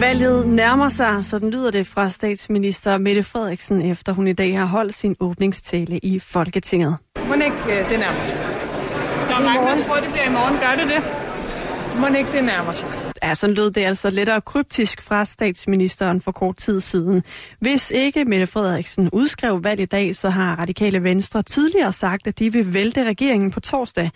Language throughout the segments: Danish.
Valget nærmer sig, sådan lyder det fra statsminister Mette Frederiksen, efter hun i dag har holdt sin åbningstale i Folketinget. Må ikke det nærmer sig? Der er mange, der tror, det bliver i morgen. Gør det det? Må ikke det nærmer sig? Ja, sådan lød det altså lettere kryptisk fra statsministeren for kort tid siden. Hvis ikke Mette Frederiksen udskrev valg i dag, så har Radikale Venstre tidligere sagt, at de vil vælte regeringen på torsdag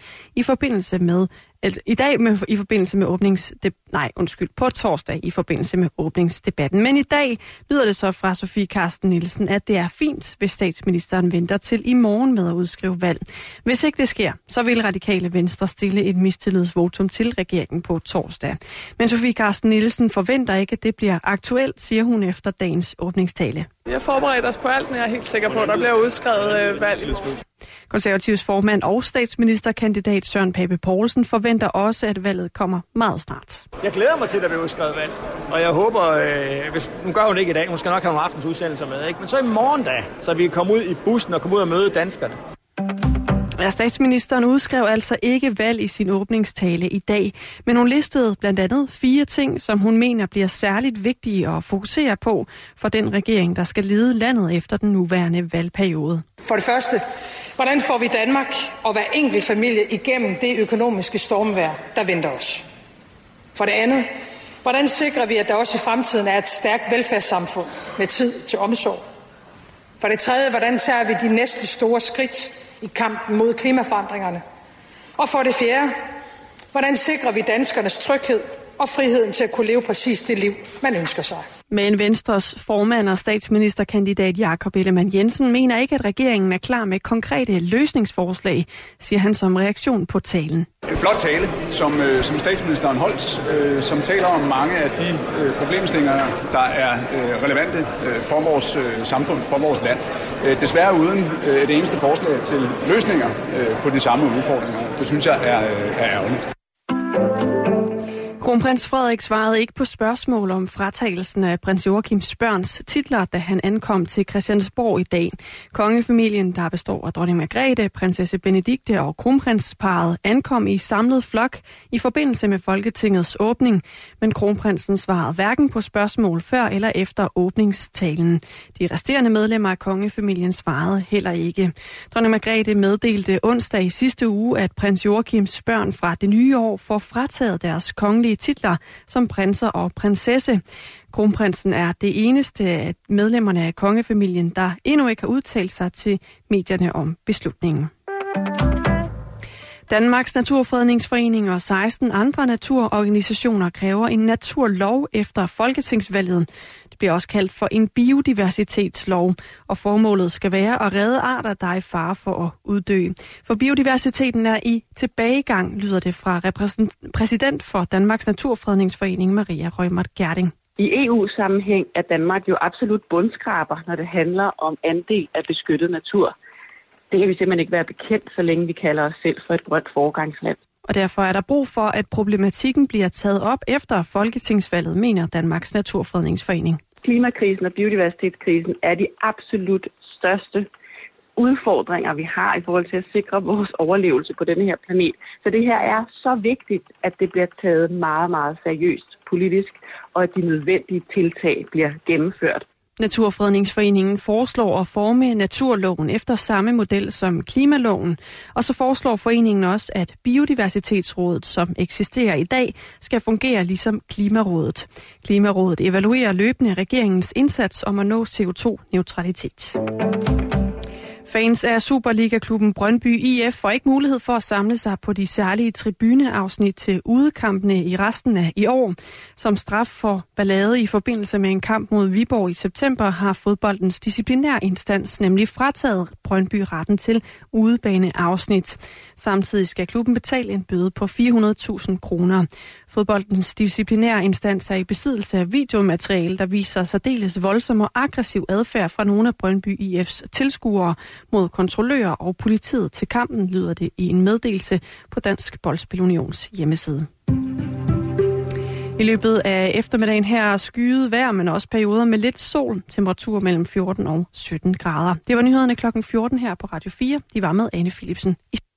på torsdag i forbindelse med åbningsdebatten. Men i dag lyder det så fra Sofie Carsten Nielsen, at det er fint, hvis statsministeren venter til i morgen med at udskrive valg. Hvis ikke det sker, så vil Radikale Venstre stille et mistillidsvotum til regeringen på torsdag. Men Sofie Carsten Nielsen forventer ikke, at det bliver aktuelt, siger hun efter dagens åbningstale. Jeg forbereder os på alt, men jeg er helt sikker på, at der bliver udskrevet valg i morgen. Konservativs formand og statsministerkandidat Søren Pape Poulsen forventer også, at valget kommer meget snart. Jeg glæder mig til, at der bliver udskrevet valg, og jeg håber, nu gør hun ikke i dag, hun skal nok have nogle aftens udsendelser med, ikke? Men så i morgen da, så vi kan komme ud i bussen og komme ud og møde danskerne. Ja, statsministeren udskrev altså ikke valg i sin åbningstale i dag, men hun listede blandt andet 4 ting, som hun mener bliver særligt vigtige at fokusere på for den regering, der skal lede landet efter den nuværende valgperiode. For det første, hvordan får vi Danmark og hver enkelt familie igennem det økonomiske stormvejr, der venter os? For det andet, hvordan sikrer vi, at der også i fremtiden er et stærkt velfærdssamfund med tid til omsorg? For det tredje, hvordan tager vi de næste store skridt i kampen mod klimaforandringerne? Og for det fjerde, hvordan sikrer vi danskernes tryghed og friheden til at kunne leve præcis det liv, man ønsker sig? Men Venstres formand og statsministerkandidat Jakob Ellemann-Jensen mener ikke, at regeringen er klar med konkrete løsningsforslag, siger han som reaktion på talen. En flot tale, som statsministeren holdt, som taler om mange af de problemstillinger, der er relevante for vores samfund, for vores land. Desværre uden et eneste forslag til løsninger på de samme udfordringer. Det synes jeg er ærgerligt. Kronprins Frederik svarede ikke på spørgsmål om fratagelsen af prins Joachims børns titler, da han ankom til Christiansborg i dag. Kongefamilien, der består af dronning Margrethe, prinsesse Benedikte og kronprinsparret, ankom i samlet flok i forbindelse med Folketingets åbning, men kronprinsen svarede hverken på spørgsmål før eller efter åbningstalen. De resterende medlemmer af kongefamilien svarede heller ikke. Dronning Margrethe meddelte onsdag i sidste uge, at prins Joachims børn fra det nye år får frataget deres kongelige titler som prinser og prinsesse. Kronprinsen er det eneste af medlemmerne af kongefamilien, der endnu ikke har udtalt sig til medierne om beslutningen. Danmarks Naturfredningsforening og 16 andre naturorganisationer kræver en naturlov efter folketingsvalget. Det bliver også kaldt for en biodiversitetslov, og formålet skal være at redde arter, der er i fare for at uddø. For biodiversiteten er i tilbagegang, lyder det fra præsident for Danmarks Naturfredningsforening, Maria Reumert Gjerding. I EU-sammenhæng er Danmark jo absolut bundskraber, når det handler om andel af beskyttet natur. Det kan vi simpelthen ikke være bekendt, så længe vi kalder os selv for et grønt foregangsland. Og derfor er der brug for, at problematikken bliver taget op efter folketingsvalget, mener Danmarks Naturfredningsforening. Klimakrisen og biodiversitetskrisen er de absolut største udfordringer, vi har i forhold til at sikre vores overlevelse på denne her planet. Så det her er så vigtigt, at det bliver taget meget, meget seriøst politisk, og at de nødvendige tiltag bliver gennemført. Naturfredningsforeningen foreslår at forme naturloven efter samme model som klimaloven, og så foreslår foreningen også, at Biodiversitetsrådet, som eksisterer i dag, skal fungere ligesom Klimarådet. Klimarådet evaluerer løbende regeringens indsats om at nå CO2-neutralitet. Fans af Superliga-klubben Brøndby IF får ikke mulighed for at samle sig på de særlige tribuneafsnit til udekampene i resten af i år. Som straf for ballade i forbindelse med en kamp mod Viborg i september har fodboldens disciplinærinstans nemlig frataget Brøndby retten til udebaneafsnit. Samtidig skal klubben betale en bøde på 400.000 kroner. Fodboldens disciplinærinstans er i besiddelse af videomateriale, der viser særdeles voldsom og aggressiv adfærd fra nogle af Brøndby IF's tilskuere mod kontrollører og politiet til kampen, lyder det i en meddelelse på Dansk Boldspil Unions hjemmeside. I løbet af eftermiddagen her er skyet vejr, men også perioder med lidt sol, temperatur mellem 14 og 17 grader. Det var nyhederne klokken 14 her på Radio 4. De var med Anne Philipsen.